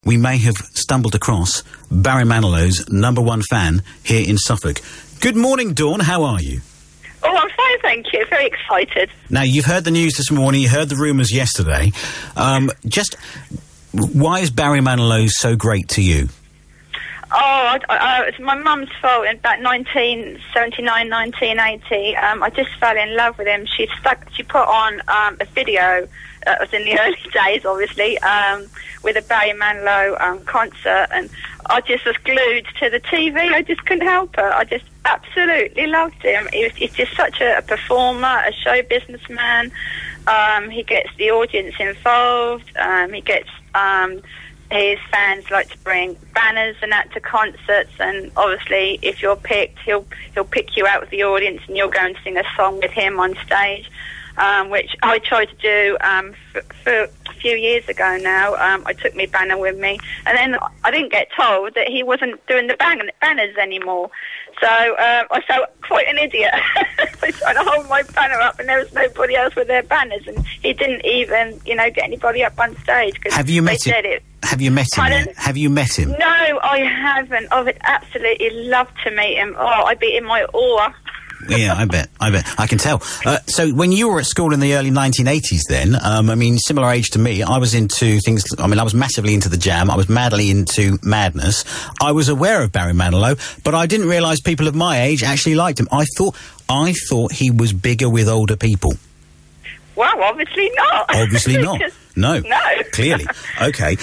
we may have stumbled across Barry Manilow's #1 fan here in Suffolk. Good morning, Dawn. How are you? Oh, I'm fine, thank you. Very excited. Now, you've heard the news this morning, you heard the rumours yesterday. Just, why is Barry Manilow so great to you? Oh, it's my mum's fault in about 1979, 1980. I just fell in love with him. She put on a video, it was in the early days, obviously, with a Barry Manilow concert, and I just was glued to the TV. I just couldn't help it. I just absolutely loved him. He's just such a performer, a show businessman. He gets the audience involved. He gets... his fans like to bring banners and that to concerts, and obviously if you're picked, he'll pick you out with the audience and you'll go and sing a song with him on stage, which I tried to do for a few years ago now. I took my banner with me, and then I didn't get told that he wasn't doing the banners anymore. So I felt quite an idiot. I tried to hold my banner up and there was nobody else with their banners, and he didn't even, get anybody up on stage. Have you met him? Have you met him yet? Have you met him? No, I haven't. I would absolutely love to meet him. Oh, I'd be in my awe. Yeah, I bet. I can tell. So when you were at school in the early 1980s then, similar age to me, I was into things, I was massively into the Jam, I was madly into Madness. I was aware of Barry Manilow, but I didn't realise people of my age actually liked him. I thought he was bigger with older people. Well, obviously not. Obviously not. No. Clearly. Okay.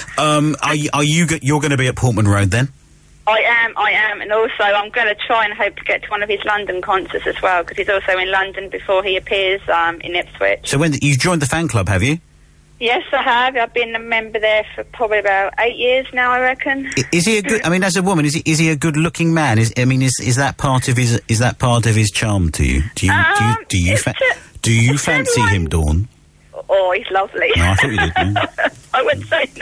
You're going to be at Portman Road then? I am, and also I'm going to try and hope to get to one of his London concerts as well, because he's also in London before he appears in Ipswich. So you've joined the fan club, have you? Yes, I have. I've been a member there for probably about 8 years now, I reckon. Is he a good? As a woman, is he a good-looking man? Is that part of his charm to you? Do you fancy him, Dawn? Oh, he's lovely. No, I thought you did. Yeah. I wouldn't say no.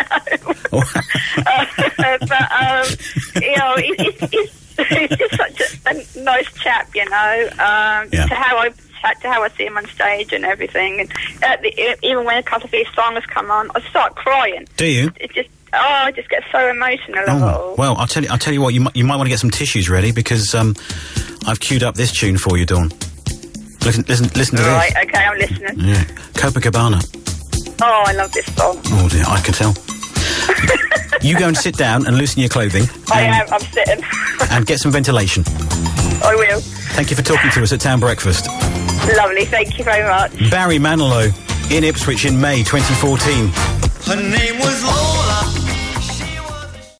He's just such a nice chap, Yeah. To how I see him on stage and everything. And even when a couple of his songs come on, I start crying. Do you? I just get so emotional. Well, I'll tell you what. You might want to get some tissues ready, because I've queued up this tune for you, Dawn. Listen to this. Right, okay, I'm listening. Yeah, Copacabana. Oh, I love this song. Oh dear, I can tell. You go and sit down and loosen your clothing. I'm sitting. And get some ventilation. I will. Thank you for talking to us at Town Breakfast. Lovely, thank you very much. Barry Manilow in Ipswich in May 2014. Her name was Laura.